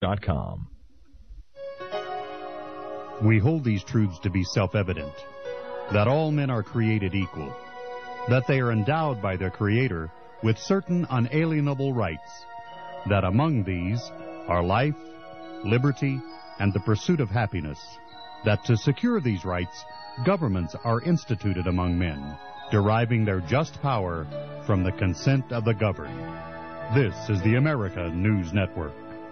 com. We hold these truths to be self-evident, that all men are created equal, that they are endowed by their Creator with certain unalienable rights, that among these are life, liberty, and the pursuit of happiness, that to secure these rights, governments are instituted among men, deriving their just power from the consent of the governed. This is the America News Network.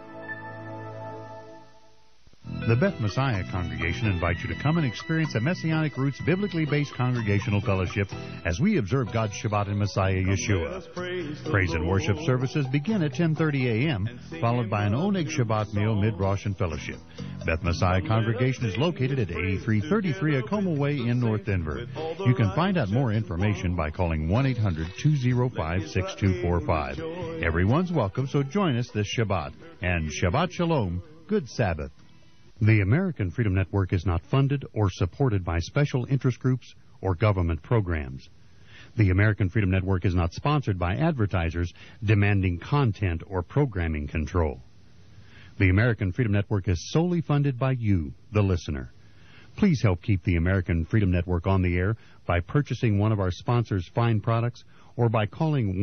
The Beth Messiah Congregation invites you to come and experience a Messianic Roots biblically based congregational fellowship as we observe God's Shabbat in Messiah Yeshua. Praise and worship services begin at 10:30 a.m., followed by an Oneg Shabbat meal mid-Rosh and fellowship. Beth Messiah Congregation is located at 8333 Acoma Way in North Denver. You can find out more information by calling 1-800-205-6245. Everyone's welcome, so join us this Shabbat. And Shabbat Shalom, good Sabbath. The American Freedom Network is not funded or supported by special interest groups or government programs. The American Freedom Network is not sponsored by advertisers demanding content or programming control. The American Freedom Network is solely funded by you, the listener. Please help keep the American Freedom Network on the air by purchasing one of our sponsors' fine products or by calling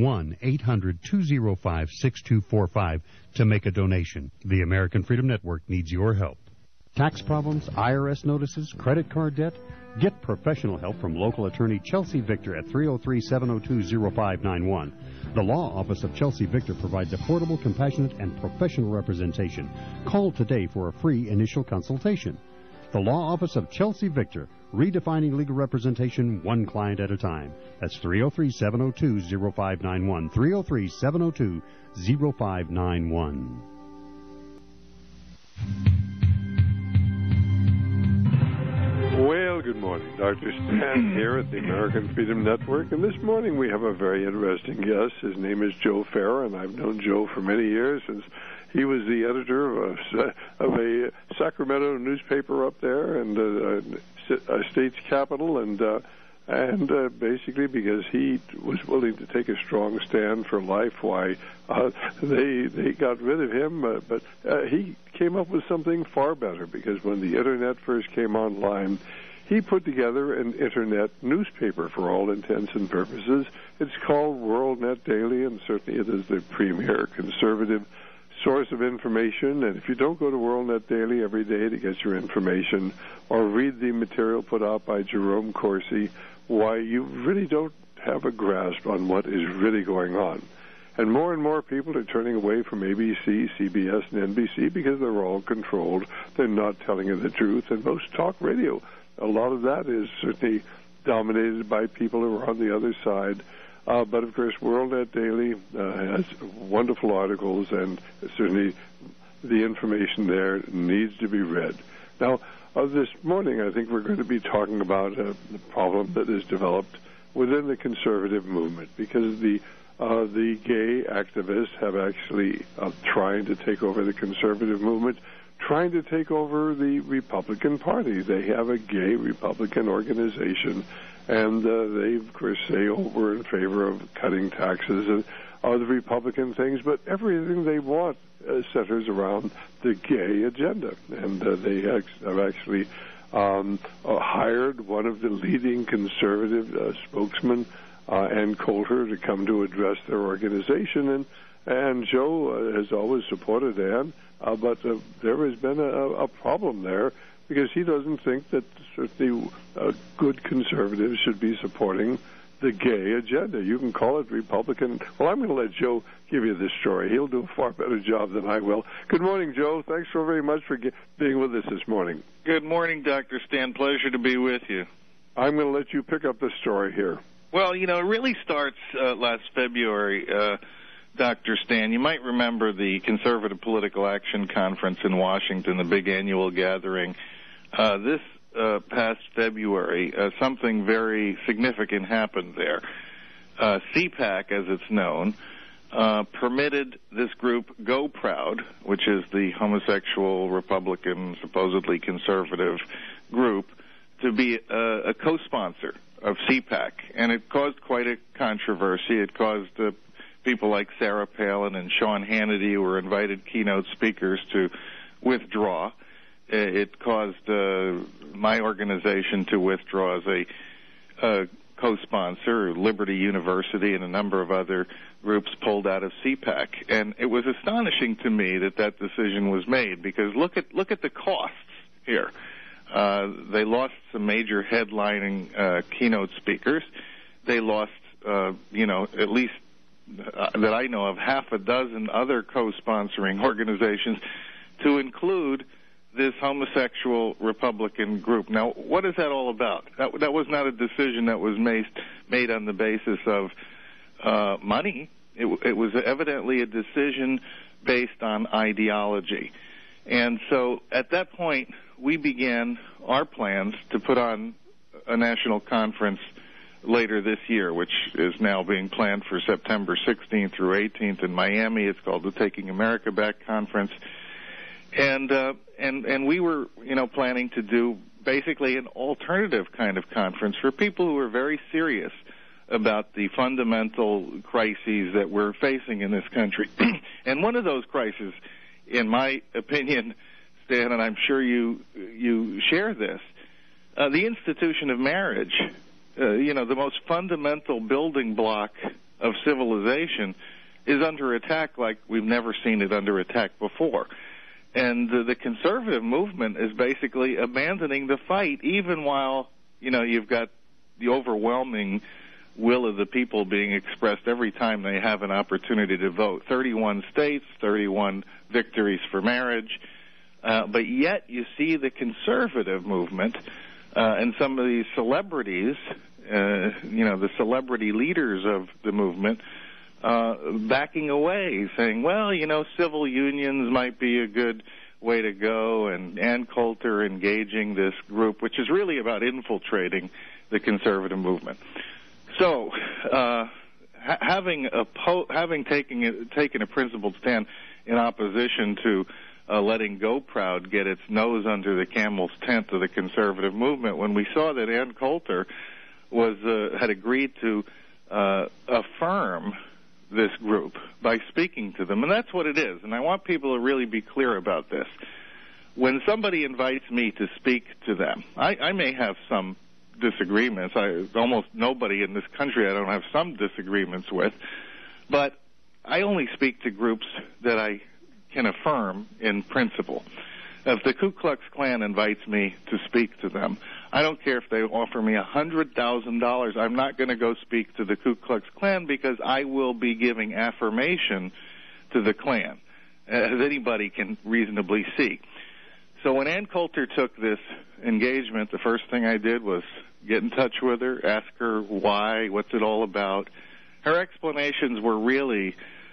1-800-205-6245 to make a donation. The American Freedom Network needs your help. Tax problems, IRS notices, credit card debt? Get professional help from local attorney Chelsea Victor at 303-702-0591. The Law Office of Chelsea Victor provides affordable, compassionate, and professional representation. Call today for a free initial consultation. The Law Office of Chelsea Victor, redefining legal representation one client at a time. That's 303-702-0591, 303-702-0591. Well, good morning. Dr. Stan here at the American Freedom Network, and this morning we have a very interesting guest. His name is Joe Farah, and I've known Joe for many years since he was the editor of a Sacramento newspaper up there and a state's capital, and basically because he was willing to take a strong stand for life, why they got rid of him, but he came up with something far better, because when the Internet first came online, he put together an Internet newspaper for all intents and purposes. It's called WorldNet Daily, and certainly it is the premier conservative source of information. And if you don't go to WorldNet Daily every day to get your information or read the material put out by Jerome Corsi, why, you really don't have a grasp on what is really going on. And more people are turning away from ABC, CBS, and NBC because they're all controlled. They're not telling you the truth. And most talk radio, a lot of that is certainly dominated by people who are on the other side. But, of course, WorldNet Daily has wonderful articles, and certainly the information there needs to be read. Now, this morning, I think we're going to be talking about the problem that is developed within the conservative movement, because the gay activists have actually trying to take over the conservative movement, trying to take over the Republican Party. They have a gay Republican organization, and they, of course, say, oh, we're in favor of cutting taxes and other Republican things, but everything they want centers around the gay agenda. And they have actually hired one of the leading conservative spokesmen, Ann Coulter, to come to address their organization. And Joe has always supported Ann, but there has been a problem there, because he doesn't think that certainly good conservatives should be supporting the gay agenda. You can call it Republican. Well, I'm going to let Joe give you this story. He'll do a far better job than I will. Good morning, Joe. Thanks so very much for being with us this morning. Good morning, Dr. Stan. Pleasure to be with you. I'm going to let you pick up the story here. Well, it really starts last February, Dr. Stan. You might remember the Conservative Political Action Conference in Washington, the big annual gathering. This past February, something very significant happened there. CPAC, as it's known, permitted this group Go Proud, which is the homosexual, Republican, supposedly conservative group, to be a co-sponsor of CPAC. And it caused quite a controversy. It caused people like Sarah Palin and Sean Hannity, who were invited keynote speakers, to withdraw. It caused my organization to withdraw as a co-sponsor. Liberty University and a number of other groups pulled out of CPAC, and it was astonishing to me that decision was made, because look at the costs here. They lost some major headlining keynote speakers. They lost, at least that I know of, half a dozen other co-sponsoring organizations, to include this homosexual Republican group. Now, what is that all about? That was not a decision that was made on the basis of money. It was evidently a decision based on ideology. And so at that point, we began our plans to put on a national conference later this year, which is now being planned for September 16th through 18th in Miami. It's called the Taking America Back Conference. And we were, planning to do basically an alternative kind of conference for people who are very serious about the fundamental crises that we're facing in this country. And one of those crises, in my opinion, Stan, and I'm sure you share this, the institution of marriage, the most fundamental building block of civilization, is under attack like we've never seen it under attack before. And the conservative movement is basically abandoning the fight, even while, you've got the overwhelming will of the people being expressed every time they have an opportunity to vote. 31 states, 31 victories for marriage. But yet you see the conservative movement and some of these celebrities, the celebrity leaders of the movement, backing away, saying, well, civil unions might be a good way to go, and Ann Coulter engaging this group, which is really about infiltrating the conservative movement. So, having taken a principled stand in opposition to letting Go Proud get its nose under the camel's tent of the conservative movement, when we saw that Ann Coulter had agreed to affirm this group by speaking to them, and that's what it is. And I want people to really be clear about this. When somebody invites me to speak to them, I may have some disagreements. Almost nobody in this country I don't have some disagreements with, but I only speak to groups that I can affirm in principle. If the Ku Klux Klan invites me to speak to them, I don't care if they offer me $100,000. I'm not going to go speak to the Ku Klux Klan, because I will be giving affirmation to the Klan, as anybody can reasonably see. So when Ann Coulter took this engagement, the first thing I did was get in touch with her, ask her why, what's it all about. Her explanations were really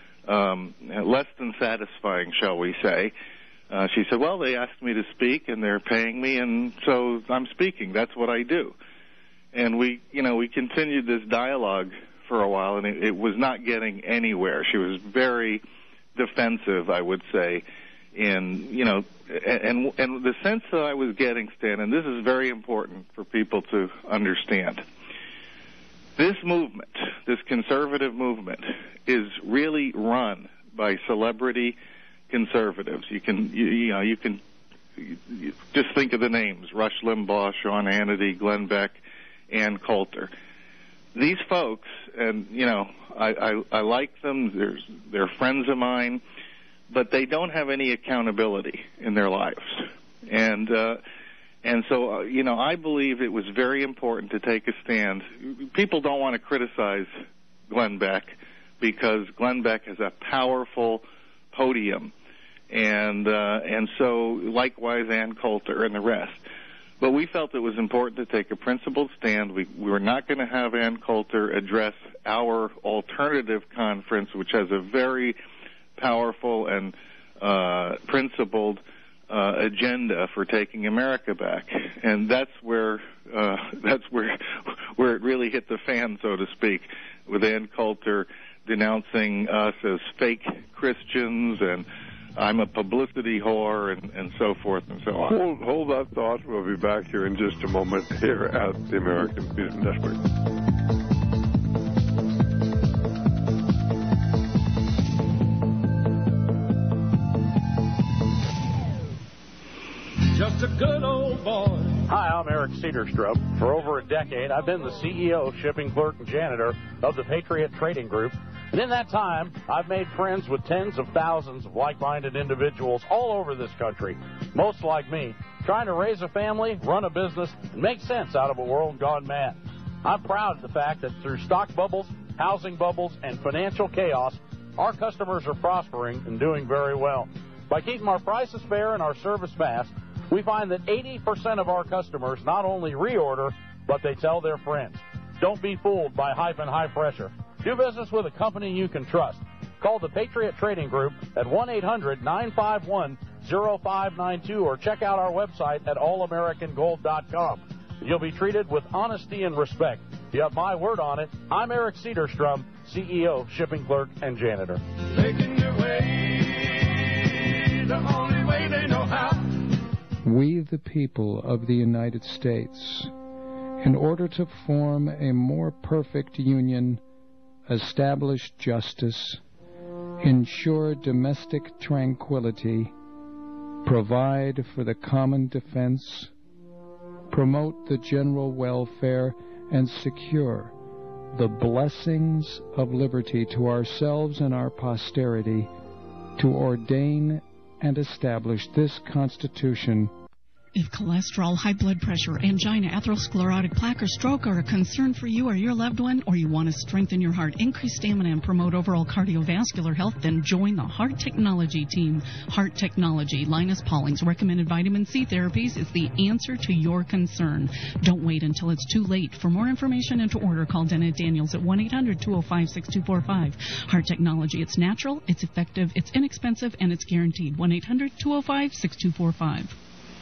less than satisfying, shall we say. She said, well, they asked me to speak, and they're paying me, and so I'm speaking. That's what I do. And we continued this dialogue for a while, and it was not getting anywhere. She was very defensive, I would say, and the sense that I was getting, Stan, and this is very important for people to understand. This movement, this conservative movement, is really run by celebrity conservatives. You can just think of the names: Rush Limbaugh, Sean Hannity, Glenn Beck, Ann Coulter. These folks, and I like them. They're friends of mine, but they don't have any accountability in their lives. And so I believe it was very important to take a stand. People don't want to criticize Glenn Beck, because Glenn Beck has a powerful podium, and so likewise Ann Coulter and the rest. But we felt it was important to take a principled stand. We were not going to have Ann Coulter address our alternative conference, which has a very powerful and principled agenda for taking America back, and that's where it really hit the fan, so to speak, with Ann Coulter denouncing us as fake Christians, and I'm a publicity whore, and so forth and so on. Hold that thought. We'll be back here in just a moment here at the American Freedom Network. just a good old boy. Hi, I'm Eric Cedarstrom. For over a decade, I've been the CEO, shipping clerk, and janitor of the Patriot Trading Group. And in that time, I've made friends with tens of thousands of like-minded individuals all over this country, most like me, trying to raise a family, run a business, and make sense out of a world gone mad. I'm proud of the fact that through stock bubbles, housing bubbles, and financial chaos, our customers are prospering and doing very well. By keeping our prices fair and our service fast, we find that 80% of our customers not only reorder, but they tell their friends. Don't be fooled by hype and high pressure. Do business with a company you can trust. Call the Patriot Trading Group at 1-800-951-0592 or check out our website at allamericangold.com. You'll be treated with honesty and respect. You have my word on it. I'm Eric Cedarstrom, CEO, shipping clerk, and janitor. Making your way the only way they know how. We, the people of the United States, in order to form a more perfect union, establish justice, ensure domestic tranquility, provide for the common defense, promote the general welfare, and secure the blessings of liberty to ourselves and our posterity, to ordain and establish this Constitution. If cholesterol, high blood pressure, angina, atherosclerotic plaque, or stroke are a concern for you or your loved one, or you want to strengthen your heart, increase stamina, and promote overall cardiovascular health, then join the Heart Technology team. Heart Technology, Linus Pauling's recommended vitamin C therapies is the answer to your concern. Don't wait until it's too late. For more information and to order, call Dennett Daniels at 1-800-205-6245. Heart Technology, it's natural, it's effective, it's inexpensive, and it's guaranteed. 1-800-205-6245.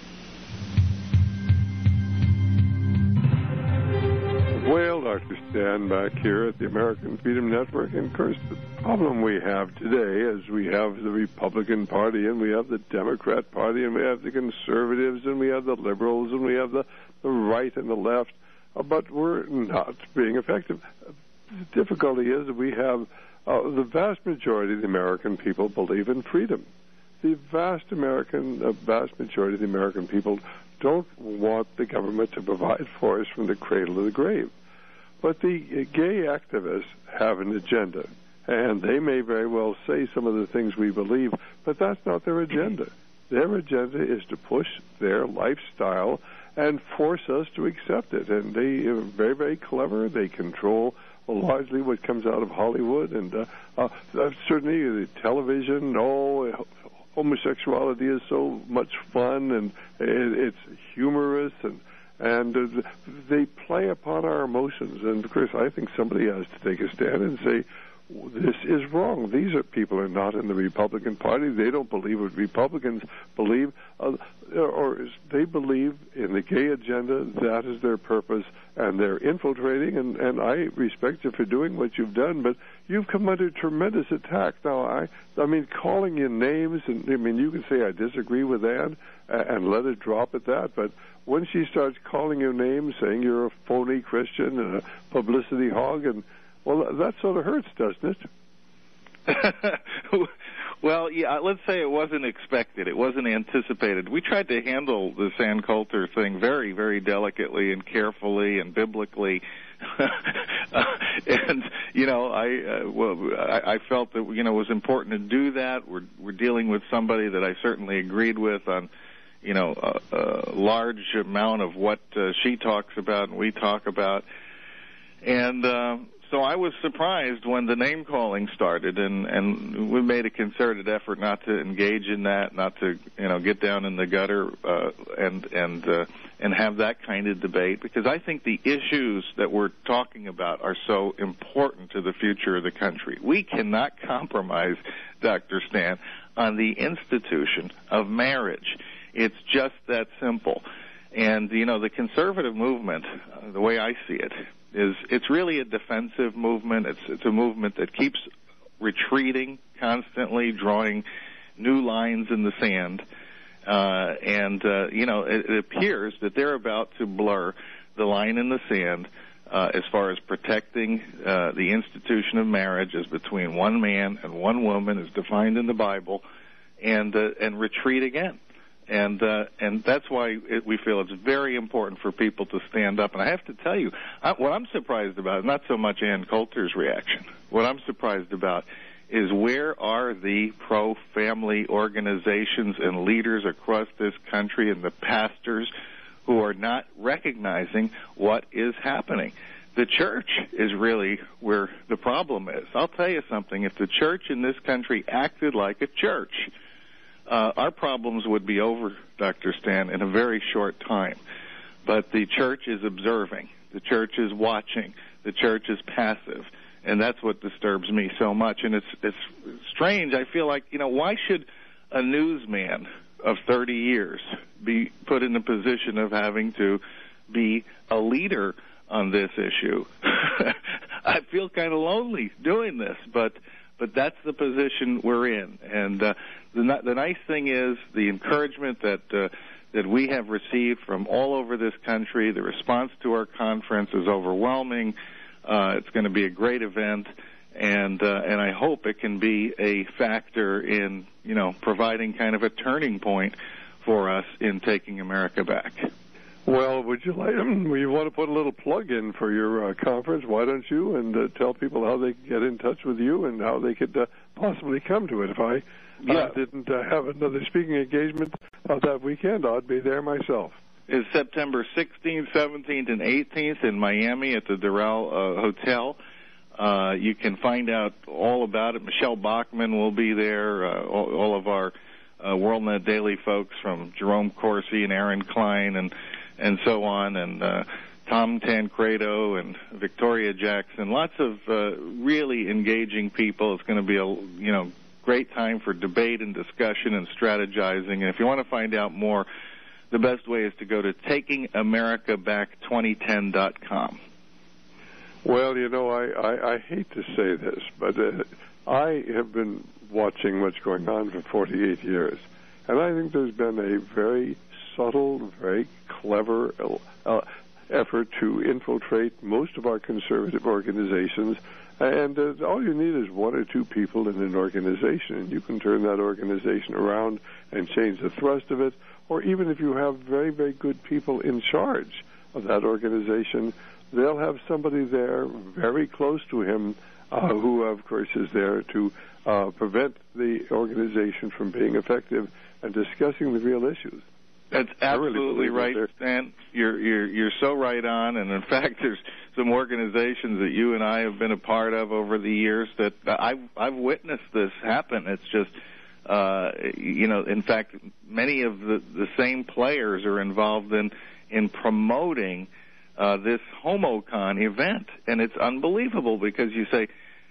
Well, Dr. Stan back here at the American Freedom Network. And, of course, the problem we have today is we have the Republican Party and we have the Democrat Party and we have the conservatives and we have the liberals and we have the right and the left, but we're not being effective. The difficulty is that we have the vast majority of the American people believe in freedom. The vast majority of the American people don't want the government to provide for us from the cradle to the grave. But the gay activists have an agenda, and they may very well say some of the things we believe, but that's not their agenda. Their agenda is to push their lifestyle and force us to accept it. And they are very, very clever. They control largely what comes out of Hollywood and certainly the television. Homosexuality is so much fun, and it's humorous, and they play upon our emotions. And, of course, I think somebody has to take a stand and say, this is wrong. These people are not in the Republican Party. They don't believe what Republicans believe, or they believe in the gay agenda. That is their purpose, and they're infiltrating, and I respect you for doing what you've done, but you've come under tremendous attack. Now, I mean, calling you names, and I mean, you can say I disagree with that and let it drop at that, but when she starts calling you names, saying you're a phony Christian and a publicity hog, and well, that sort of hurts, doesn't it? Well, yeah, let's say it wasn't expected. It wasn't anticipated. We tried to handle the Ann Coulter thing very, very delicately and carefully and biblically. And, you know, I felt that, you know, it was important to do that. We're dealing with somebody that I certainly agreed with on, you know, a large amount of what she talks about and we talk about. And so I was surprised when the name-calling started, and we made a concerted effort not to engage in that, not to, you know, get down in the gutter and have that kind of debate, because I think the issues that we're talking about are so important to the future of the country. We cannot compromise, Dr. Stan, on the institution of marriage. It's just that simple. And, you know, the conservative movement, the way I see it, it's really a defensive movement. It's a movement that keeps retreating constantly, drawing new lines in the sand. You know, it appears that they're about to blur the line in the sand as far as protecting the institution of marriage as between one man and one woman as defined in the Bible, and retreat again. And that's why we feel it's very important for people to stand up. And I have to tell you, what I'm surprised about is not so much Ann Coulter's reaction. What I'm surprised about is where are the pro-family organizations and leaders across this country and the pastors who are not recognizing what is happening. The church is really where the problem is. I'll tell you something. If the church in this country acted like a church, our problems would be over, Dr. Stan, in a very short time. But the church is observing. The church is watching. The church is passive. And that's what disturbs me so much. And it's strange. I feel like, why should a newsman of 30 years be put in the position of having to be a leader on this issue? I feel kind of lonely doing this, but that's the position we're in. And the nice thing is the encouragement that we have received from all over this country. The response to our conference is overwhelming. It's going to be a great event, and I hope it can be a factor in providing kind of a turning point for us in taking America back. Well, would you want to put a little plug in for your conference? Why don't you and tell people how they can get in touch with you and how they could possibly come to it? If I didn't have another speaking engagement that weekend, I'd be there myself. It's September 16th, 17th, and 18th in Miami at the Doral Hotel. You can find out all about it. Michelle Bachmann will be there. All of our WorldNet Daily folks from Jerome Corsi and Aaron Klein and so on, and Tom Tancredo and Victoria Jackson. Lots of really engaging people. It's going to be a great time for debate and discussion and strategizing. And if you want to find out more, the best way is to go to TakingAmericaBack2010.com. Well, I hate to say this, but I have been watching what's going on for 48 years, and I think there's been a very subtle, very clever effort to infiltrate most of our conservative organizations. And all you need is one or two people in an organization, and you can turn that organization around and change the thrust of it. Or even if you have very, very good people in charge of that organization, they'll have somebody there very close to him who, of course, is there to prevent the organization from being effective and discussing the real issues. That's absolutely right, Stan. You're so right on. And in fact, there's some organizations that you and I have been a part of over the years that I've witnessed this happen. It's just, in fact, many of the same players are involved in promoting this HomoCon event, and it's unbelievable because you say,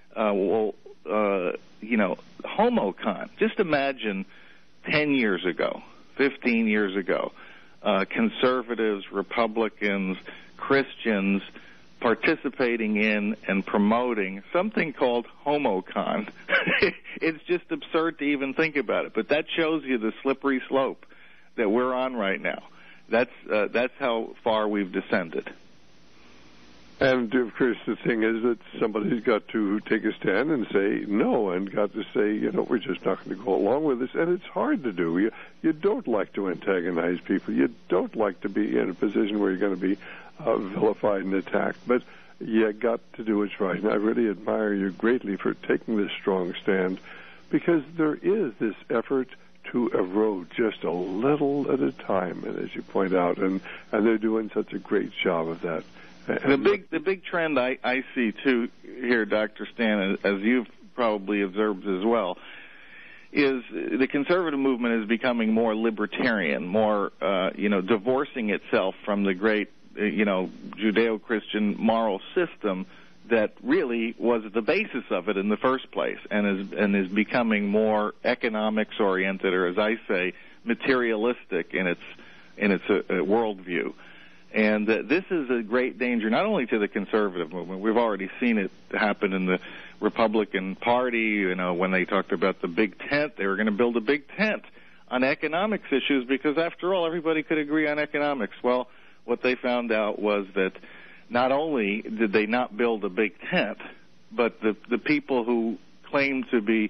HomoCon. Just imagine 10 years ago. 15 years ago, conservatives, Republicans, Christians participating in and promoting something called HomoCon. It's just absurd to even think about it, but that shows you the slippery slope that we're on right now. That's how far we've descended. And, of course, the thing is that somebody's got to take a stand and say no, and got to say, we're just not going to go along with this. And it's hard to do. You don't like to antagonize people. You don't like to be in a position where you're going to be vilified and attacked. But you got to do what's right. And I really admire you greatly for taking this strong stand, because there is this effort to erode just a little at a time, and as you point out, and they're doing such a great job of that. The big trend I see, too, here, Dr. Stan, as you've probably observed as well, is the conservative movement is becoming more libertarian, more, divorcing itself from the great, Judeo-Christian moral system that really was the basis of it in the first place, and is becoming more economics-oriented, or as I say, materialistic in its worldview. And this is a great danger, not only to the conservative movement. We've already seen it happen in the Republican Party. When they talked about the big tent, they were going to build a big tent on economics issues because, after all, everybody could agree on economics. Well, what they found out was that not only did they not build a big tent, but the people who claimed to be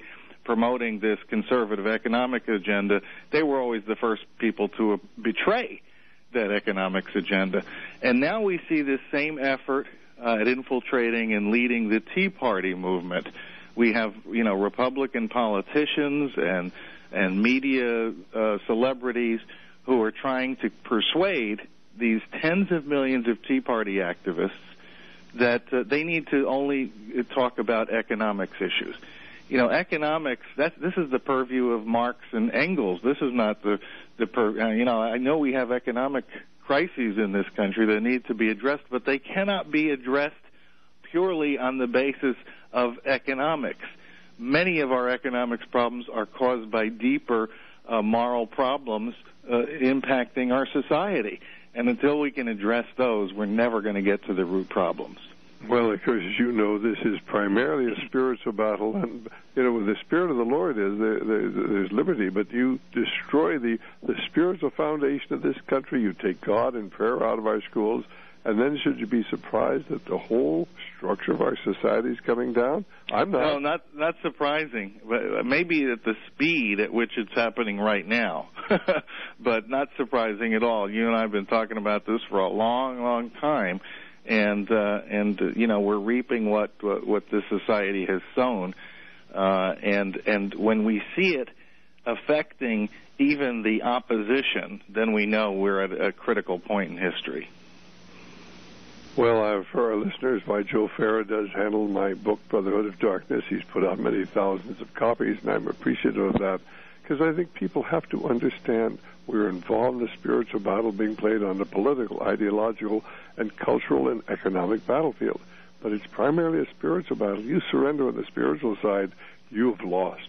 promoting this conservative economic agenda, they were always the first people to betray that economics agenda. And now we see this same effort at infiltrating and leading the Tea Party movement. We have, Republican politicians and media celebrities who are trying to persuade these tens of millions of Tea Party activists that they need to only talk about economics issues. Economics, this is the purview of Marx and Engels. This is not I know we have economic crises in this country that need to be addressed, but they cannot be addressed purely on the basis of economics. Many of our economics problems are caused by deeper moral problems impacting our society. And until we can address those, we're never going to get to the root problems. Well, of course, as you know, this is primarily a spiritual battle, and where the Spirit of the Lord is, there's liberty. But you destroy the spiritual foundation of this country. You take God and prayer out of our schools, and then should you be surprised that the whole structure of our society is coming down? I'm not. No, not surprising. Maybe at the speed at which it's happening right now, but not surprising at all. You and I have been talking about this for a long, long time. And we're reaping what this society has sown, and when we see it affecting even the opposition, then we know we're at a critical point in history. Well, for our listeners, Joe Farah does handle my book, Brotherhood of Darkness. He's put out many thousands of copies, and I'm appreciative of that, because I think people have to understand we're involved in a spiritual battle being played on the political, ideological, and cultural and economic battlefield. But it's primarily a spiritual battle. You surrender on the spiritual side, you have lost.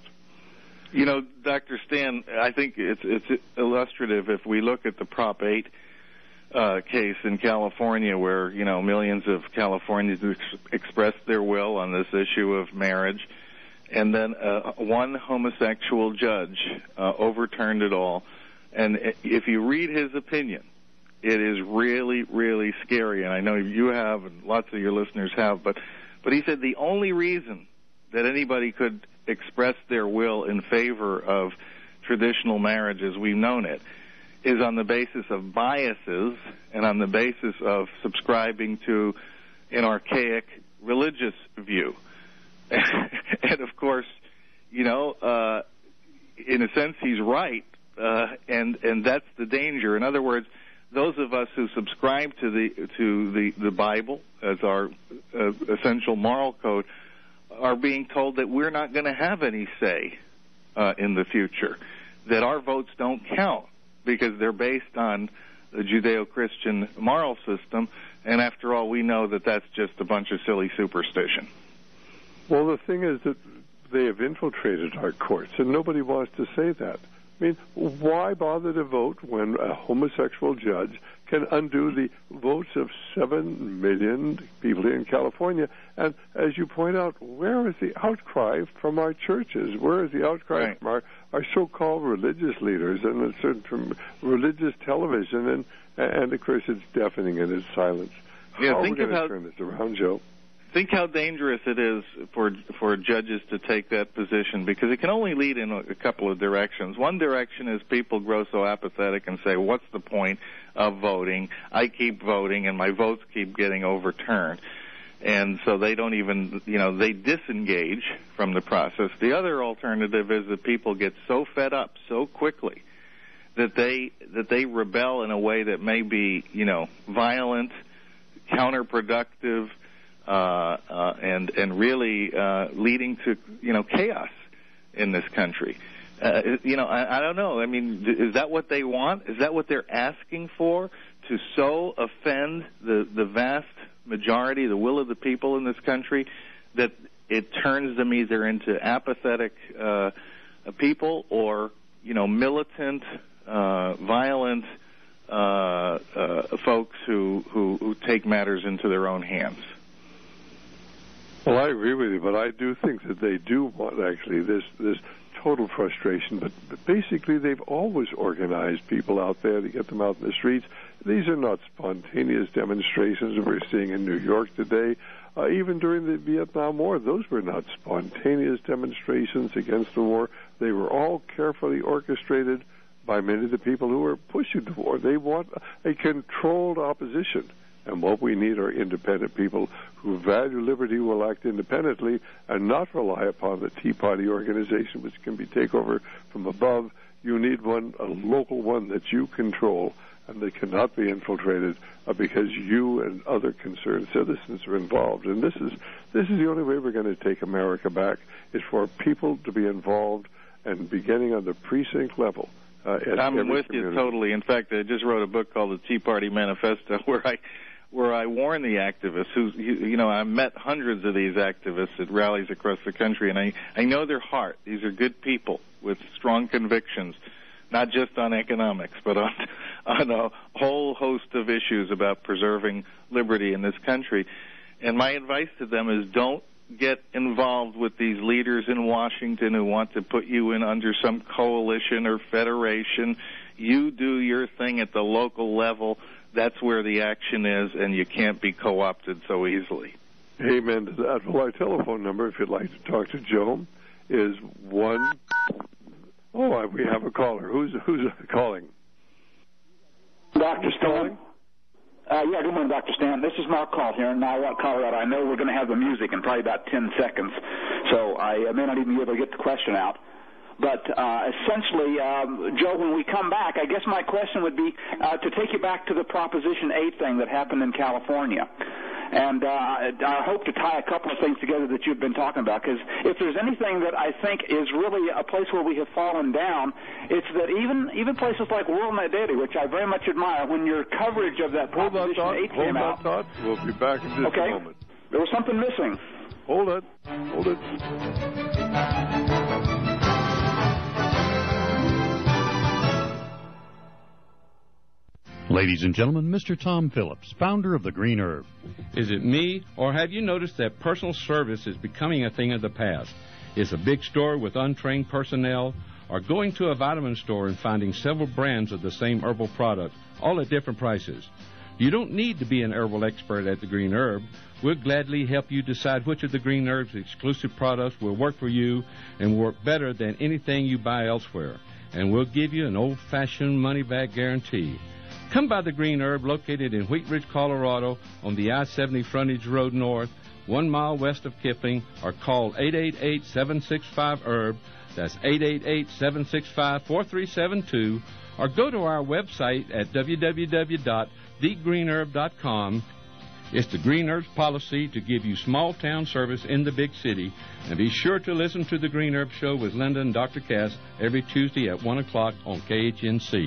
Dr. Stan, I think it's illustrative if we look at the Prop 8 case in California where, millions of Californians expressed their will on this issue of marriage, and then one homosexual judge overturned it all. And if you read his opinion, it is really, really scary. And I know you have, and lots of your listeners have. But he said the only reason that anybody could express their will in favor of traditional marriage as we've known it is on the basis of biases and on the basis of subscribing to an archaic religious view. And, of course, in a sense, he's right. And that's the danger. In other words, those of us who subscribe to the Bible as our essential moral code are being told that we're not going to have any say in the future, that our votes don't count because they're based on the Judeo-Christian moral system, and after all, we know that that's just a bunch of silly superstition. Well, the thing is that they have infiltrated our courts, and nobody wants to say that. I mean, why bother to vote when a homosexual judge can undo the votes of 7 million people here in California? And as you point out, where is the outcry from our churches? Where is the outcry from our so-called religious leaders and from religious television? And of course, it's deafening in its silence. Yeah, how are we going to turn this around, Joe? Think how dangerous it is for judges to take that position, because it can only lead in a couple of directions. One direction is people grow so apathetic and say, what's the point of voting? I keep voting and my votes keep getting overturned. And so they don't even, they disengage from the process. The other alternative is that people get so fed up so quickly that they rebel in a way that may be, violent, counterproductive, and really leading to chaos in this country. I don't know. I mean, is that what they want? Is that what they're asking for? To so offend the vast majority, the will of the people in this country, that it turns them either into apathetic people or militant, violent folks who take matters into their own hands. Well, I agree with you, but I do think that they do want, actually, this total frustration. But basically, they've always organized people out there to get them out in the streets. These are not spontaneous demonstrations that we're seeing in New York today. even during the Vietnam War. Those were not spontaneous demonstrations against the war. They were all carefully orchestrated by many of the people who were pushing the war. They want a controlled opposition. And what we need are independent people who value liberty, will act independently, and not rely upon the Tea Party organization, which can be taken over from above. You need one, a local one that you control, and that cannot be infiltrated because you and other concerned citizens are involved. And this is the only way we're going to take America back, is for people to be involved, and beginning on the precinct level. I'm with you totally. In fact, I just wrote a book called The Tea Party Manifesto, where I warn the activists I met hundreds of these activists at rallies across the country, and I know their heart. These are good people with strong convictions, not just on economics, but on a whole host of issues about preserving liberty in this country. And my advice to them is, don't get involved with these leaders in Washington who want to put you in under some coalition or federation. You do your thing at the local level. That's where the action is, and you can't be co-opted so easily. Amen to that. Well, our telephone number, if you'd like to talk to Joe, is 1... Oh, we have a caller. Who's calling? Dr. Stan. Yeah, good morning, Dr. Stan. This is Mark Call here in Niwot, Colorado. I know we're going to have the music in probably about 10 seconds, so I may not even be able to get the question out. But essentially, Joe, when we come back, I guess my question would be to take you back to the Proposition 8 thing that happened in California. And I hope to tie a couple of things together that you've been talking about, because if there's anything that I think is really a place where we have fallen down, it's that even places like WorldNet Daily, which I very much admire, when your coverage of that Proposition 8 came out... Hold that thought. We'll be back in just a moment. There was something missing. Hold it. Ladies and gentlemen, Mr. Tom Phillips, founder of the Green Herb. Is it me, or have you noticed that personal service is becoming a thing of the past? Is a big store with untrained personnel, or going to a vitamin store and finding several brands of the same herbal product, all at different prices? You don't need to be an herbal expert at the Green Herb. We'll gladly help you decide which of the Green Herb's exclusive products will work for you and work better than anything you buy elsewhere. And we'll give you an old-fashioned money-back guarantee. Come by the Green Herb, located in Wheat Ridge, Colorado, on the I-70 frontage road north, 1 mile west of Kipling, or call 888-765-HERB. That's 888-765-4372. Or go to our website at www.thegreenherb.com. It's the Green Herb's policy to give you small-town service in the big city. And be sure to listen to the Green Herb Show with Linda and Dr. Cass every Tuesday at 1 o'clock on KHNC.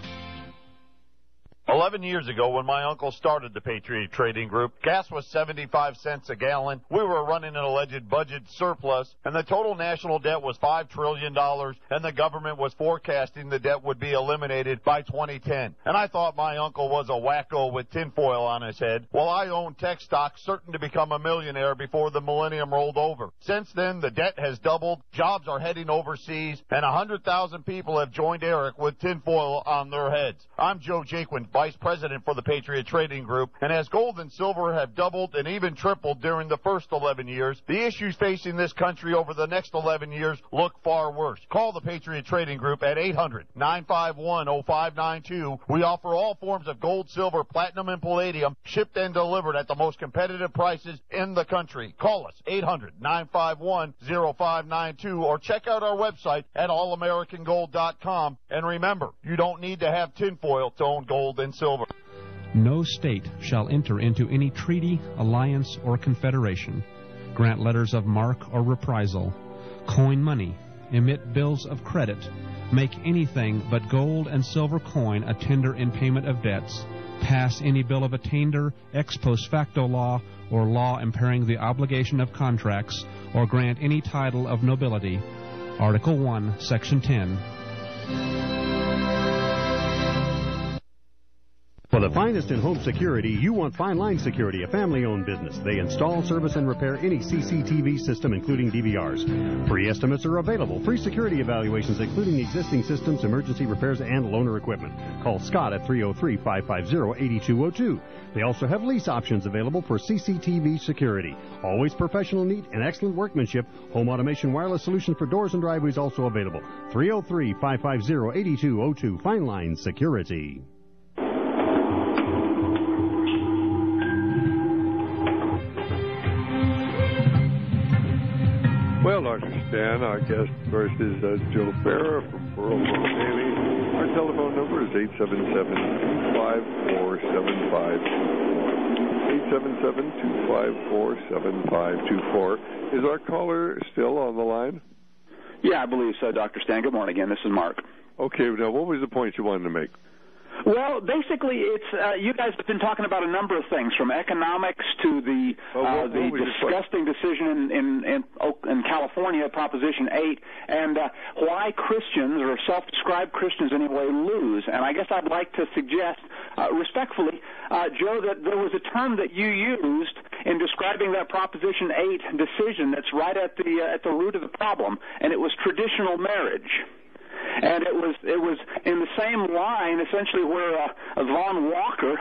11 years ago, when my uncle started the Patriot Trading Group, gas was 75 cents a gallon. We were running an alleged budget surplus, and the total national debt was $5 trillion, and the government was forecasting the debt would be eliminated by 2010. And I thought my uncle was a wacko with tinfoil on his head, while I owned tech stocks certain to become a millionaire before the millennium rolled over. Since then, the debt has doubled, jobs are heading overseas, and 100,000 people have joined Eric with tinfoil on their heads. I'm Joe Jaquin, Vice President for the Patriot Trading Group, and as gold and silver have doubled and even tripled during the first 11 years, the issues facing this country over the next 11 years look far worse. Call the Patriot Trading Group at 800-951-0592. We offer all forms of gold, silver, platinum, and palladium, shipped and delivered at the most competitive prices in the country. Call us, 800-951-0592, or check out our website at allamericangold.com. And remember, you don't need to have tinfoil to own gold and silver. No state shall enter into any treaty, alliance, or confederation, grant letters of marque or reprisal, coin money, emit bills of credit, make anything but gold and silver coin a tender in payment of debts, pass any bill of attainder, ex post facto law, or law impairing the obligation of contracts, or grant any title of nobility. Article 1, Section 10. For the finest in home security, you want Fine Line Security, a family-owned business. They install, service, and repair any CCTV system, including DVRs. Free estimates are available. Free security evaluations, including existing systems, emergency repairs, and loaner equipment. Call Scott at 303-550-8202. They also have lease options available for CCTV security. Always professional, neat, and excellent workmanship. Home automation wireless solution for doors and driveways also available. 303-550-8202. Fine Line Security. Well, Dr. Stan, our guest first is Joe Farah from Pearl Daily. Our telephone number is 877-254-7524. 877-254-7524. Is our caller still on the line? Yeah, I believe so, Dr. Stan. Good morning again. This is Mark. Okay, now what was the point you wanted to make? Well, basically, it's you guys have been talking about a number of things, from economics to the disgusting decision in California, Proposition 8, and why Christians, or self-described Christians anyway, lose. And I guess I'd like to suggest, respectfully, Joe, that there was a term that you used in describing that Proposition 8 decision that's right at the root of the problem, and it was traditional marriage. And it was in the same line, essentially, where Vaughn Walker,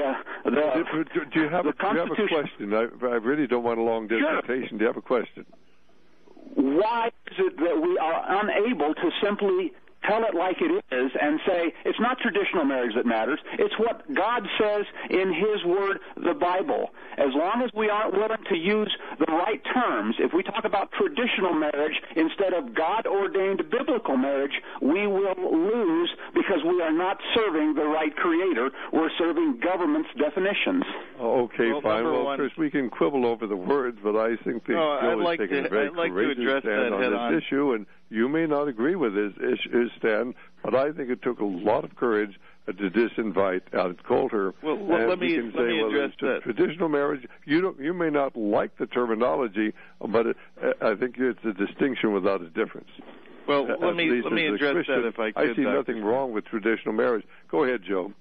Do you have a question? I really don't want a long dissertation. Sure. Do you have a question? Why is it that we are unable to simply tell it like it is and say it's not traditional marriage that matters, it's what God says in His Word, the Bible? As long as we aren't willing to use the right terms, if we talk about traditional marriage instead of God-ordained biblical marriage, we will lose because we are not serving the right Creator. We're serving government's definitions. Okay, fine. Well, Chris, we can quibble over the words, but I think that Joe is taking a very courageous stand on this issue, and you may not agree with his stand, but I think it took a lot of courage to disinvite Alex Coulter. Well, let me address that. Traditional marriage, you may not like the terminology, but I think it's a distinction without a difference. Well, let me address Christian, that if I could. I see nothing wrong with traditional marriage. Go ahead, Joe.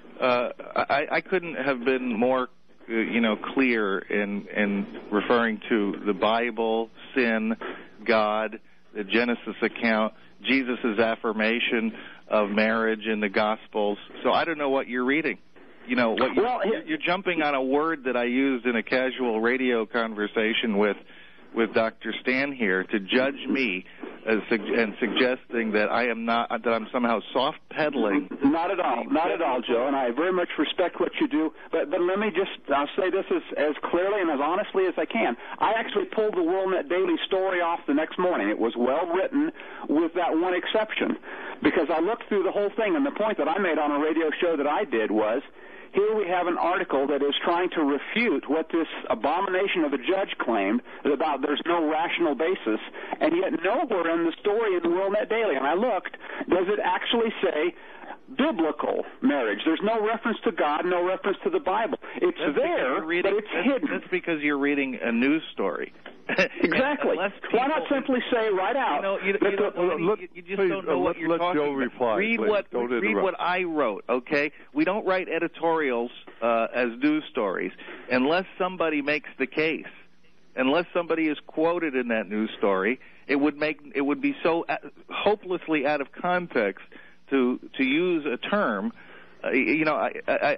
I couldn't have been more clear in referring to the Bible, sin, God, the Genesis account, Jesus' affirmation of marriage in the Gospels. So I don't know what you're reading. You're jumping on a word that I used in a casual radio conversation with Dr. Stan here to judge me and suggesting that I'm somehow soft peddling. Not at all, Joe. And I very much respect what you do. But let me I'll say this as clearly and as honestly as I can. I actually pulled the WorldNet Daily story off the next morning. It was well written, with that one exception, because I looked through the whole thing, and the point that I made on a radio show that I did was, here we have an article that is trying to refute what this abomination of a judge claimed about there's no rational basis, and yet nowhere in the story in the WorldNet Daily, and I looked, does it actually say biblical marriage. There's no reference to God, no reference to the Bible. It's there, but it's hidden. That's because you're reading a news story. Exactly. Why not simply say right out? You just don't know what you're talking about. Reply, read what I wrote, okay? We don't write editorials as news stories unless somebody makes the case. Unless somebody is quoted in that news story, it would be so hopelessly out of context to use a term. Let me try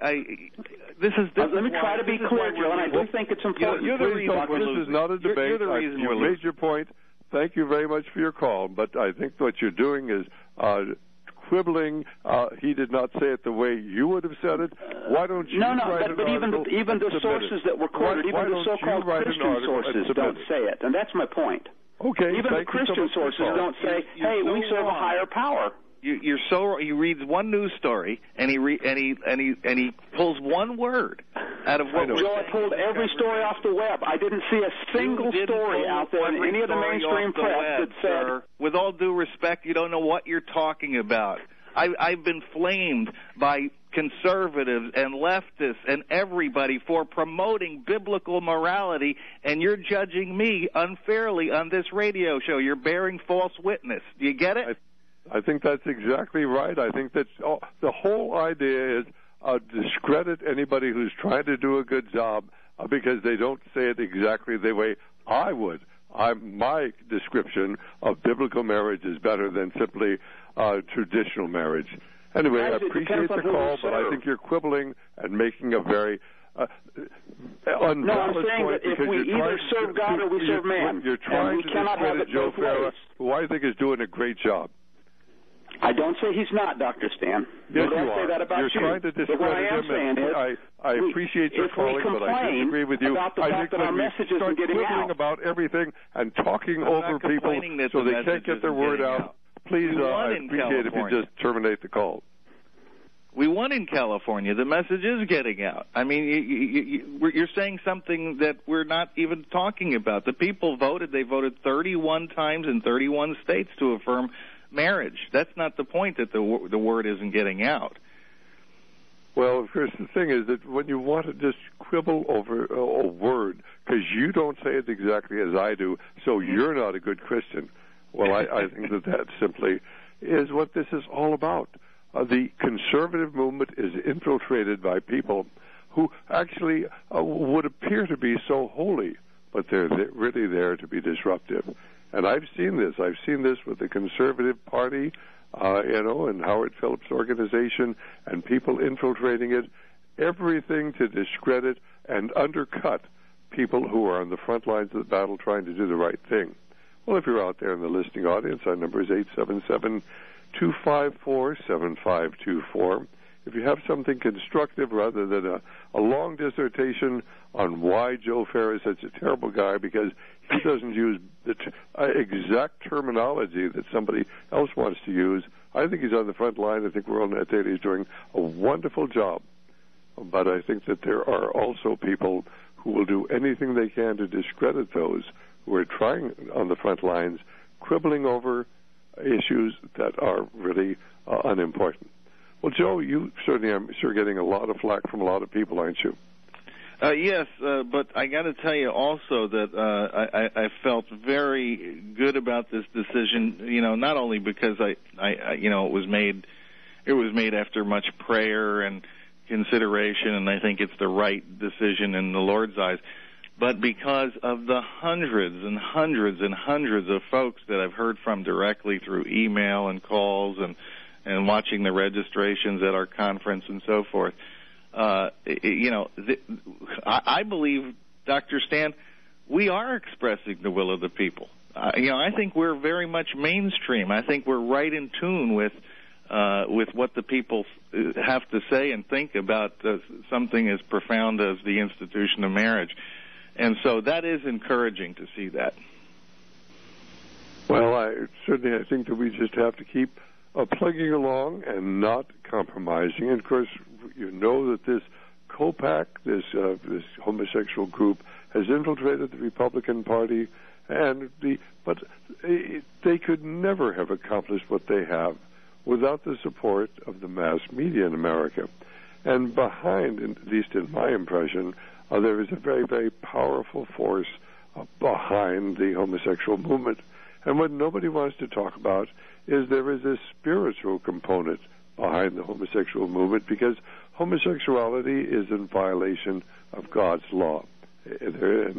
to be clear, Joe, and I do think it's important. You're the reason this is not a debate. You're the reason we're losing. You made your point. Thank you very much for your call. But I think what you're doing is quibbling. He did not say it the way you would have said it. Why don't you write but even the sources that were quoted, even the so-called Christian sources don't say it, and that's my point. Okay. Even the Christian sources don't say, "Hey, we serve a higher power." He reads one news story and he pulls one word out of what. Joe, I pulled every story off the web. I didn't see a single story out there in any of the mainstream press that said. With all due respect, you don't know what you're talking about. I've been flamed by conservatives and leftists and everybody for promoting biblical morality, and you're judging me unfairly on this radio show. You're bearing false witness. Do you get it? I think that's exactly right. I think that's the whole idea is discredit anybody who's trying to do a good job because they don't say it exactly the way I would. My description of biblical marriage is better than simply traditional marriage. Anyway, I appreciate the call, but I think you're quibbling and making a very unbalanced No, I'm saying point that if we either serve God or we serve man, you're trying and we cannot have it Joe both ways. Farah, who I think is doing a great job. I don't say he's not, Dr. Stan. Yes, Nor do you I say are. that about You're you. trying to discredit But what I am him, saying and is, I appreciate your calling, but I disagree with you. About the I fact think that our when we messages start are getting quibbling out. about everything and talking I'm over not people complaining that so the they can't get their message word isn't out, getting out. please, We won I'd in appreciate if you California. just terminate the call. We won in California. The message is getting out. I mean, you're saying something that we're not even talking about. The people voted. They voted 31 times in 31 states to affirm marriage. That's not the point, that the word isn't getting out. Well, of course, the thing is that when you want to just quibble over a word because you don't say it exactly as I do, so you're not a good Christian, well, I think that simply is what this is all about. The conservative movement is infiltrated by people who actually would appear to be so holy, but they're really there to be disruptive. And I've seen this. I've seen this with the Conservative Party, and Howard Phillips' organization, and people infiltrating it, everything to discredit and undercut people who are on the front lines of the battle trying to do the right thing. Well, if you're out there in the listening audience, our number is 877-254-7524. If you have something constructive rather than a long dissertation on why Joe Farah is such a terrible guy because he doesn't use the exact terminology that somebody else wants to use, I think he's on the front line. I think World Net Daily is doing a wonderful job. But I think that there are also people who will do anything they can to discredit those who are trying on the front lines, quibbling over issues that are really unimportant. Well, Joe, you certainly, I'm sure, getting a lot of flack from a lot of people, aren't you? Yes, but I got to tell you also that I felt very good about this decision. Not only because it was made after much prayer and consideration, and I think it's the right decision in the Lord's eyes, but because of the hundreds and hundreds and hundreds of folks that I've heard from directly through email and calls and watching the registrations at our conference and so forth. I believe, Dr. Stan, we are expressing the will of the people. I think we're very much mainstream. I think we're right in tune with what the people have to say and think about something as profound as the institution of marriage. And so that is encouraging to see that. Well, I think that we just have to keep plugging along and not compromising. And of course, you know that this COPAC, this homosexual group, has infiltrated the Republican Party, but they could never have accomplished what they have without the support of the mass media in America. And behind, at least in my impression, there is a very, very powerful force behind the homosexual movement. And what nobody wants to talk about is there is a spiritual component behind the homosexual movement, because homosexuality is in violation of God's law. There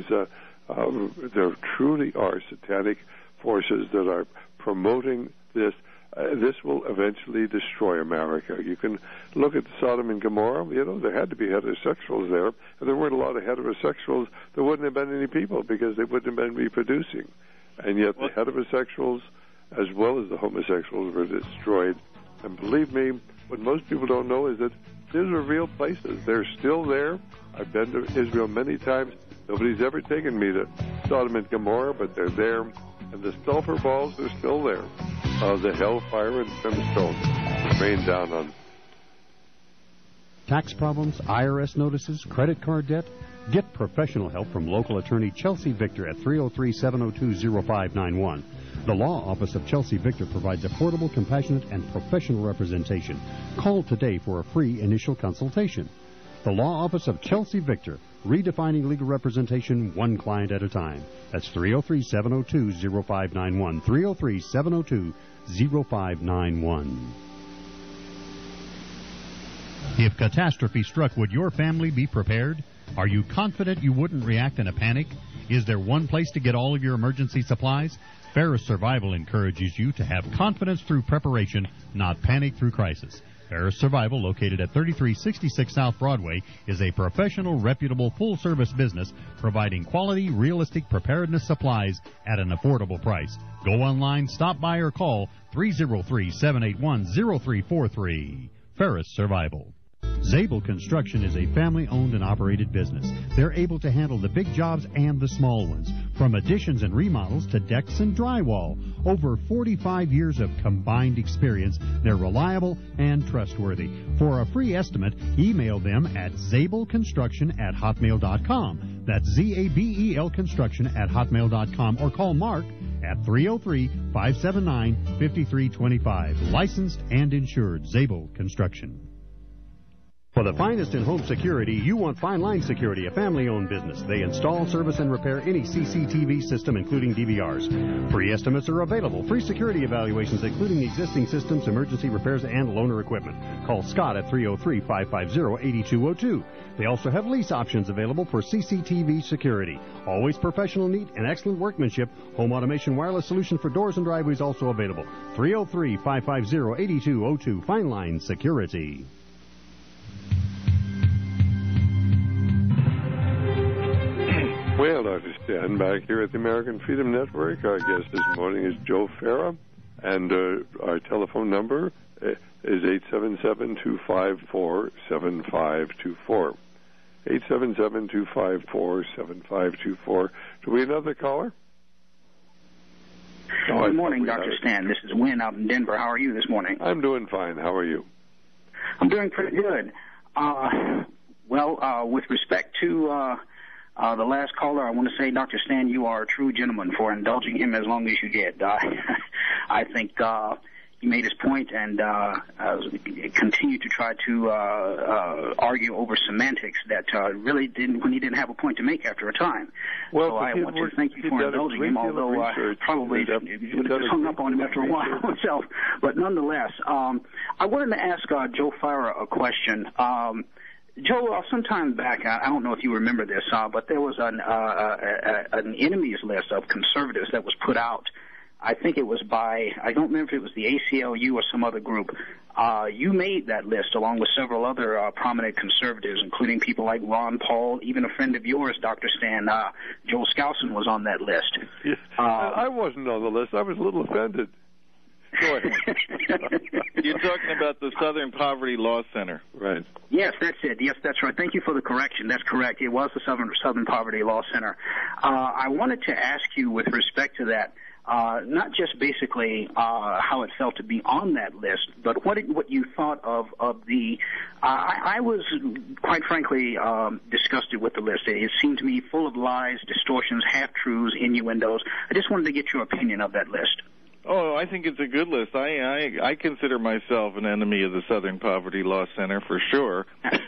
truly are satanic forces that are promoting this. This will eventually destroy America. You can look at Sodom and Gomorrah. There had to be heterosexuals there. If there weren't a lot of heterosexuals, there wouldn't have been any people because they wouldn't have been reproducing. And yet the heterosexuals as well as the homosexuals were destroyed. And believe me, what most people don't know is that these are real places. They're still there. I've been to Israel many times. Nobody's ever taken me to Sodom and Gomorrah, but they're there. And the sulfur balls are still there. The hellfire and brimstone rain down on them. Tax problems, IRS notices, credit card debt? Get professional help from local attorney Chelsea Victor at 303-702-0591. The Law Office of Chelsea Victor provides affordable, compassionate, and professional representation. Call today for a free initial consultation. The Law Office of Chelsea Victor, redefining legal representation one client at a time. That's 303-702-0591, 303-702-0591. If catastrophe struck, would your family be prepared? Are you confident you wouldn't react in a panic? Is there one place to get all of your emergency supplies? Ferris Survival encourages you to have confidence through preparation, not panic through crisis. Ferris Survival, located at 3366 South Broadway, is a professional, reputable, full-service business providing quality, realistic preparedness supplies at an affordable price. Go online, stop by, or call 303-781-0343. Ferris Survival. Zabel Construction is a family-owned and operated business. They're able to handle the big jobs and the small ones, from additions and remodels to decks and drywall. Over 45 years of combined experience, they're reliable and trustworthy. For a free estimate, email them at zabelconstruction@hotmail.com. That's ZABEL construction@hotmail.com, or call Mark at 303-579-5325. Licensed and insured. Zabel Construction. For the finest in home security, you want Fine Line Security, a family-owned business. They install, service, and repair any CCTV system, including DVRs. Free estimates are available. Free security evaluations, including existing systems, emergency repairs, and loaner equipment. Call Scott at 303-550-8202. They also have lease options available for CCTV security. Always professional, neat, and excellent workmanship. Home automation wireless solution for doors and driveways also available. 303-550-8202. Fine Line Security. Well, Dr. Stan, back here at the American Freedom Network. Our guest this morning is Joe Farah, and our telephone number is 877-254-7524. 877-254-7524. Do we have another caller? Good morning, Dr. Stan. This is Wynn out in Denver. How are you this morning? I'm doing fine. How are you? I'm doing pretty good. With respect to the last caller, I want to say, Dr. Stan, you are a true gentleman for indulging him as long as you did. I think he made his point and continued to try to argue over semantics that really didn't, when he didn't have a point to make after a time. Well, so I want to thank you for indulging him, although probably would have hung up on him after a while myself. But nonetheless, I wanted to ask Joe Farah a question. Joe, sometime back, I don't know if you remember this, but there was an enemies list of conservatives that was put out. I think it was by, I don't remember if it was the ACLU or some other group. You made that list along with several other prominent conservatives, including people like Ron Paul, even a friend of yours, Dr. Stan, Joel Skousen was on that list. Yes. I wasn't on the list. I was a little offended. Go ahead. You're talking about the Southern Poverty Law Center. Right. Yes, that's it. Yes, that's right. Thank you for the correction. That's correct. It was the Southern Poverty Law Center. I wanted to ask you with respect to that, not just basically how it felt to be on that list, but what you thought of the. I was quite frankly disgusted with the list. It seemed to me full of lies, distortions, half-truths, innuendos. I just wanted to get your opinion of that list. Oh, I think it's a good list. I consider myself an enemy of the Southern Poverty Law Center for sure.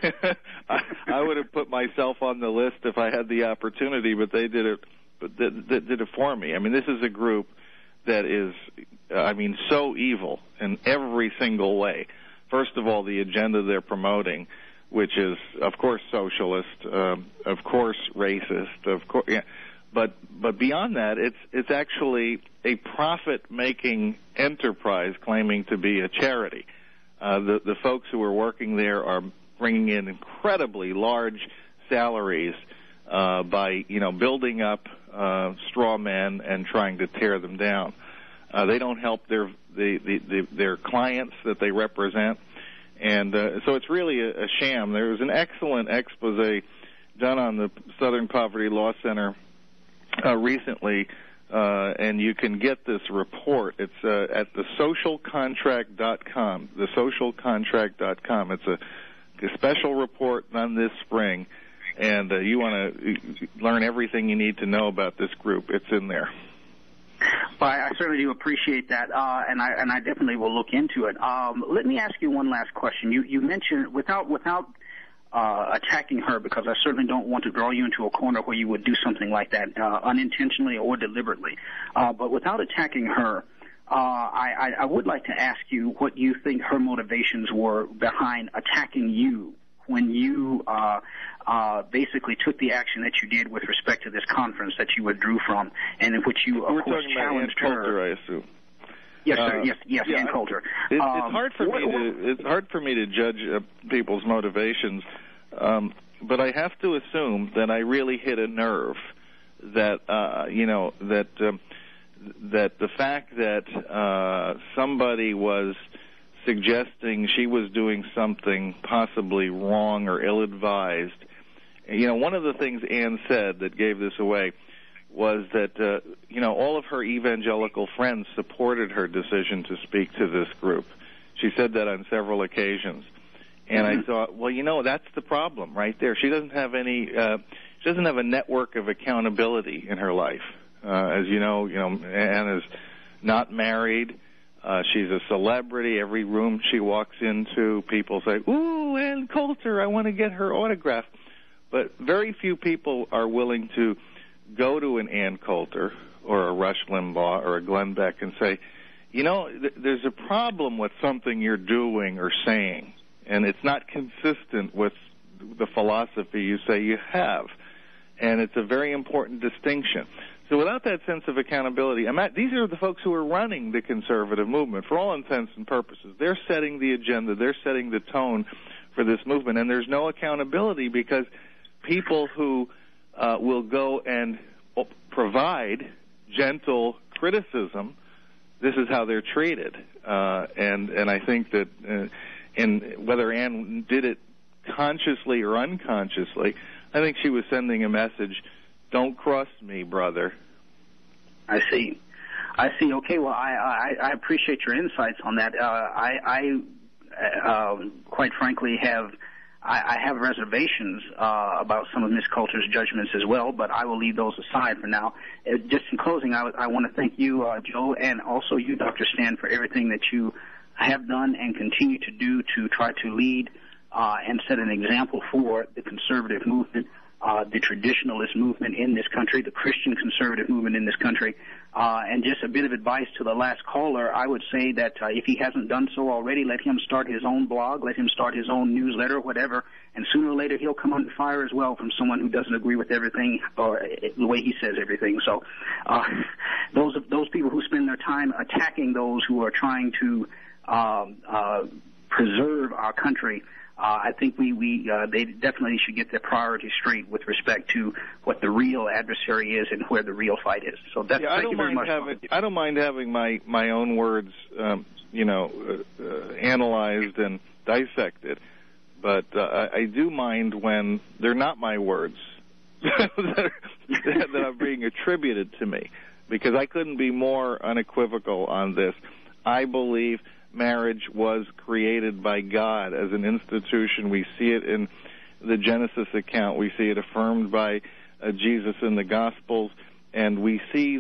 I would have put myself on the list if I had the opportunity, but they did it. But that did it for me. I mean, this is a group that is, so evil in every single way. First of all, the agenda they're promoting, which is, of course, socialist, of course, racist, of course, yeah. But beyond that, it's actually a profit-making enterprise claiming to be a charity. The folks who are working there are bringing in incredibly large salaries by building up straw men and trying to tear them down. They don't help their clients that they represent, and so it's really a sham. There was an excellent expose done on the Southern Poverty Law Center recently, and you can get this report. It's at thesocialcontract.com. Thesocialcontract.com. It's a special report done this spring, and you want to learn everything you need to know about this group. It's in there. Well, I certainly do appreciate that, and I definitely will look into it. Let me ask you one last question. You mentioned without attacking her, because I certainly don't want to draw you into a corner where you would do something like that unintentionally or deliberately. But without attacking her, I would like to ask you what you think her motivations were behind attacking you when you basically took the action that you did with respect to this conference that you withdrew from, and in which you, of course, challenged her. We're talking about Ann Coulter, I assume. Yes, sir. Yes, Ann Coulter. It's hard for me to judge people's motivations, but I have to assume that I really hit a nerve. That that the fact that somebody was suggesting she was doing something possibly wrong or ill-advised. One of the things Ann said that gave this away was that, all of her evangelical friends supported her decision to speak to this group. She said that on several occasions. And I thought, well, that's the problem right there. She doesn't have she doesn't have a network of accountability in her life. As you know, Ann is not married. She's a celebrity. Every room she walks into, people say, "Ooh, Ann Coulter, I want to get her autograph." But very few people are willing to go to an Ann Coulter or a Rush Limbaugh or a Glenn Beck and say, there's a problem with something you're doing or saying, and it's not consistent with the philosophy you say you have. And it's a very important distinction. So without that sense of accountability, these are the folks who are running the conservative movement. For all intents and purposes, they're setting the agenda, they're setting the tone for this movement, and there's no accountability because people who will go and provide gentle criticism, this is how they're treated. And I think that whether Ann did it consciously or unconsciously, I think she was sending a message, don't cross me, brother. I see. Okay, well, I appreciate your insights on that. I quite frankly have reservations about some of Ms. Coulter's judgments as well, but I will leave those aside for now. Just in closing, I want to thank you, Joe, and also you, Dr. Stan, for everything that you have done and continue to do to try to lead and set an example for the conservative movement, the traditionalist movement in this country, the Christian conservative movement in this country. And just a bit of advice to the last caller, I would say that if he hasn't done so already, let him start his own blog, let him start his own newsletter, whatever, and sooner or later he'll come under fire as well from someone who doesn't agree with everything or the way he says everything. So those people who spend their time attacking those who are trying to preserve our country, I think they definitely should get their priorities straight with respect to what the real adversary is and where the real fight is. So thank you very much. I don't mind having my own words, analyzed and dissected, but I do mind when they're not my words that are being attributed to me, because I couldn't be more unequivocal on this. I believe marriage was created by God as an institution. We see it in the Genesis account. We see it affirmed by Jesus in the Gospels, and we see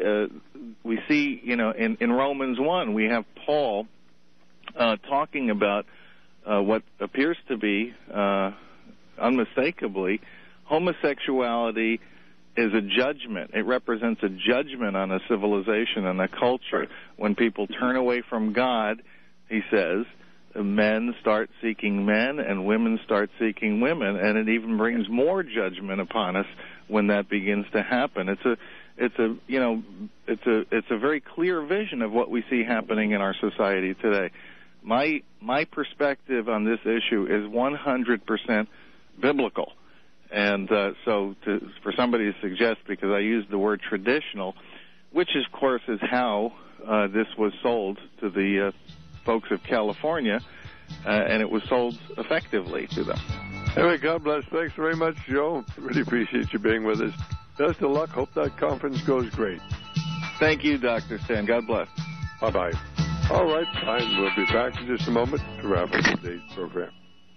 in Romans 1 we have Paul talking about what appears to be unmistakably homosexuality is a judgment. It represents a judgment on a civilization and a culture. When people turn away from God, he says, men start seeking men and women start seeking women, and it even brings more judgment upon us when that begins to happen. It's a very clear vision of what we see happening in our society today. My perspective on this issue is 100% biblical. And for somebody to suggest, because I used the word traditional, which of course is how this was sold to the folks of California, and it was sold effectively to them. Anyway, God bless. Thanks very much, Joe. Really appreciate you being with us. Best of luck. Hope that conference goes great. Thank you, Dr. Stan. God bless. Bye-bye. All right, fine. We'll be back in just a moment to wrap up today's program.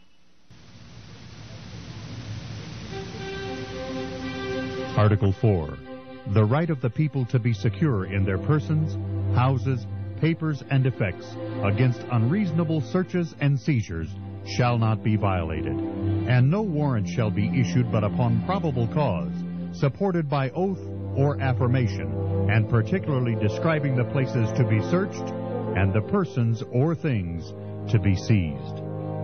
Article 4. The right of the people to be secure in their persons, houses, papers, and effects against unreasonable searches and seizures shall not be violated, and no warrant shall be issued but upon probable cause, supported by oath or affirmation, and particularly describing the places to be searched and the persons or things to be seized.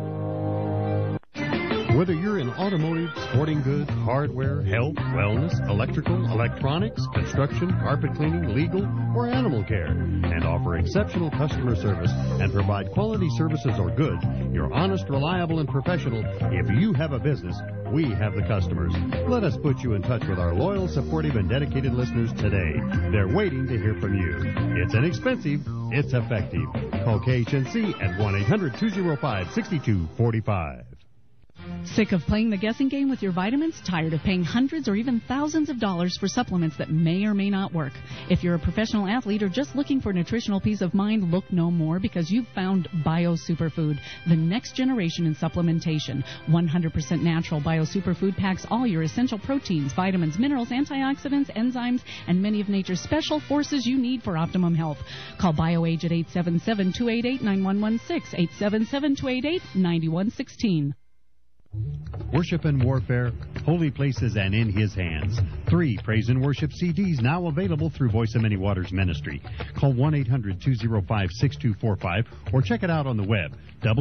Whether you're in automotive, sporting goods, hardware, health, wellness, electrical, electronics, construction, carpet cleaning, legal, or animal care, and offer exceptional customer service and provide quality services or goods, you're honest, reliable, and professional. If you have a business, we have the customers. Let us put you in touch with our loyal, supportive, and dedicated listeners today. They're waiting to hear from you. It's inexpensive. It's effective. Call KHNC at 1-800-205-6245. Sick of playing the guessing game with your vitamins? Tired of paying hundreds or even thousands of dollars for supplements that may or may not work? If you're a professional athlete or just looking for nutritional peace of mind, look no more, because you've found Bio Superfood, the next generation in supplementation. 100% natural Bio Superfood packs all your essential proteins, vitamins, minerals, antioxidants, enzymes, and many of nature's special forces you need for optimum health. Call BioAge at 877-288-9116, 877-288-9116. Worship and Warfare, Holy Places and In His Hands. 3 praise and worship CDs now available through Voice of Many Waters Ministry. Call 1-800-205-6245 or check it out on the web,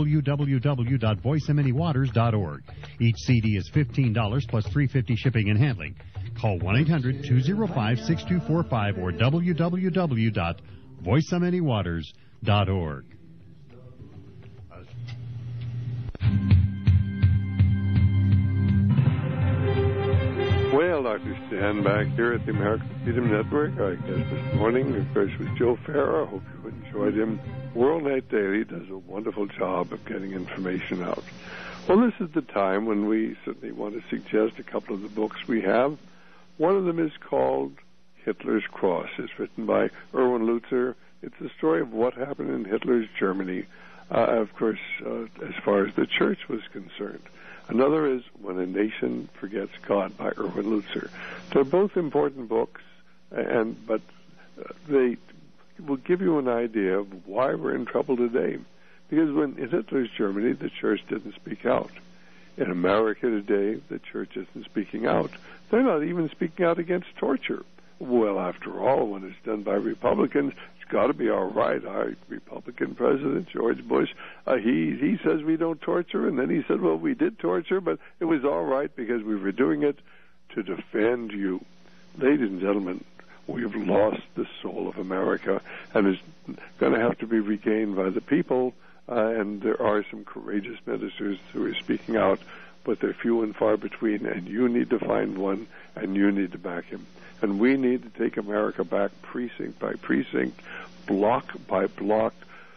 www.voiceofmanywaters.org. Each CD is $15 plus $3.50 shipping and handling. Call 1-800-205-6245 or www.voiceofmanywaters.org. Well, Dr. Stan back here at the American Freedom Network. Our guest this morning, of course, was Joe Farah. I hope you enjoyed him. World Night Daily does a wonderful job of getting information out. Well, this is the time when we certainly want to suggest a couple of the books we have. One of them is called Hitler's Cross. It's written by Erwin Lutzer. It's the story of what happened in Hitler's Germany, of course, as far as the church was concerned. Another is When a Nation Forgets God by Erwin Lutzer. They're both important books, but they will give you an idea of why we're in trouble today. Because in Hitler's Germany, the church didn't speak out. In America today, the church isn't speaking out. They're not even speaking out against torture. Well, after all, when it's done by Republicans, it's got to be all right. Our Republican president, George Bush, he says we don't torture, and then he said, well, we did torture, but it was all right because we were doing it to defend you. Ladies and gentlemen, we've lost the soul of America, and it's going to have to be regained by the people, and there are some courageous ministers who are speaking out, but they're few and far between, and you need to find one, and you need to back him. And we need to take America back precinct by precinct, block by block,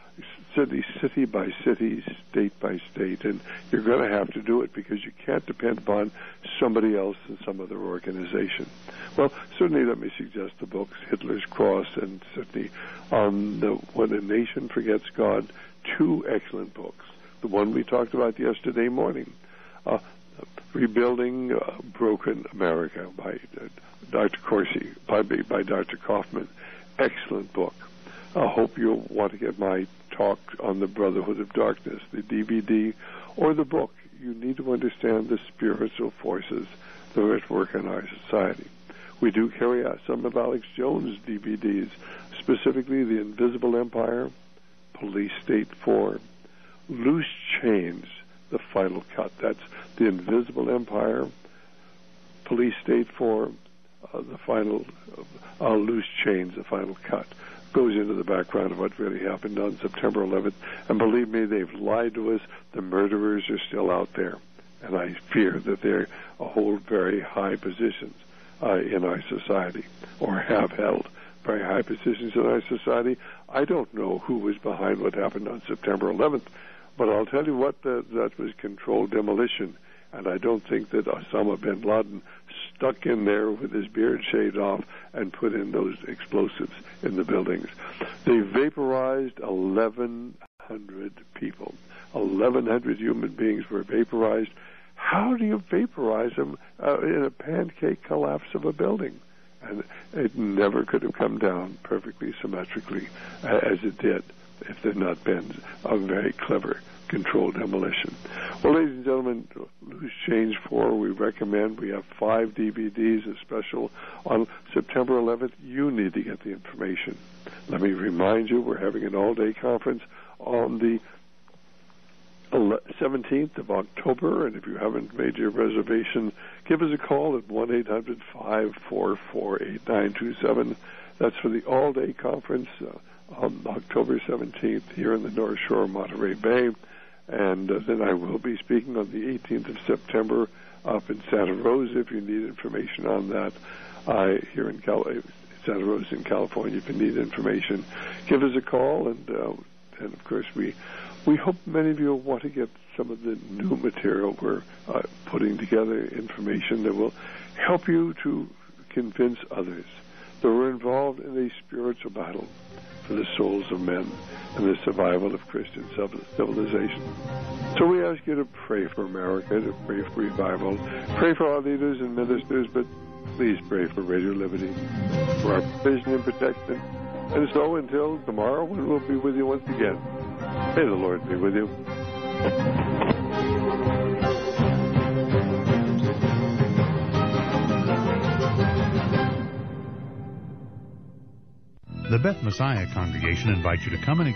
city by city, state by state. And you're going to have to do it because you can't depend upon somebody else and some other organization. Well, certainly let me suggest the books, Hitler's Cross, and certainly When a Nation Forgets God, 2 excellent books. The one we talked about yesterday morning, Rebuilding Broken America by Dr. Corsi, by Dr. Kaufman. Excellent book. I hope you'll want to get my talk on the Brotherhood of Darkness, the DVD, or the book. You need to understand the spiritual forces that are at work in our society. We do carry out some of Alex Jones' DVDs, specifically The Invisible Empire, Police State 4, Loose Chains, the final cut. That's The Invisible Empire, Police State 4, the final, Loose Chains, the final cut. Goes into the background of what really happened on September 11th. And believe me, they've lied to us. The murderers are still out there. And I fear that they hold very high positions in our society, or have held very high positions in our society. I don't know who was behind what happened on September 11th, but I'll tell you what, that was controlled demolition. And I don't think that Osama bin Laden stuck in there with his beard shaved off and put in those explosives in the buildings. They vaporized 1,100 people. 1,100 human beings were vaporized. How do you vaporize them in a pancake collapse of a building? And it never could have come down perfectly symmetrically as it did if there had not been a very clever controlled demolition. Well, ladies and gentlemen, Loose Change 4, we recommend. We have 5 DVDs, a special on September 11th. You need to get the information. Let me remind you, we're having an all-day conference on the 17th of October, and if you haven't made your reservation, give us a call at 1-800-544-8927. That's for the all-day conference on October 17th here in the North Shore of Monterey Bay. And then I will be speaking on the 18th of September up in Santa Rosa if you need information on that. Here in Santa Rosa in California, if you need information, give us a call. And of course, we hope many of you will want to get some of the new material we're putting together, information that will help you to convince others that we're involved in a spiritual battle for the souls of men and the survival of Christian civilization. So we ask you to pray for America, to pray for revival, pray for our leaders and ministers, but please pray for Radio Liberty, for our provision and protection. And so until tomorrow, when we'll be with you once again, may the Lord be with you. The Beth Messiah congregation invites you to come and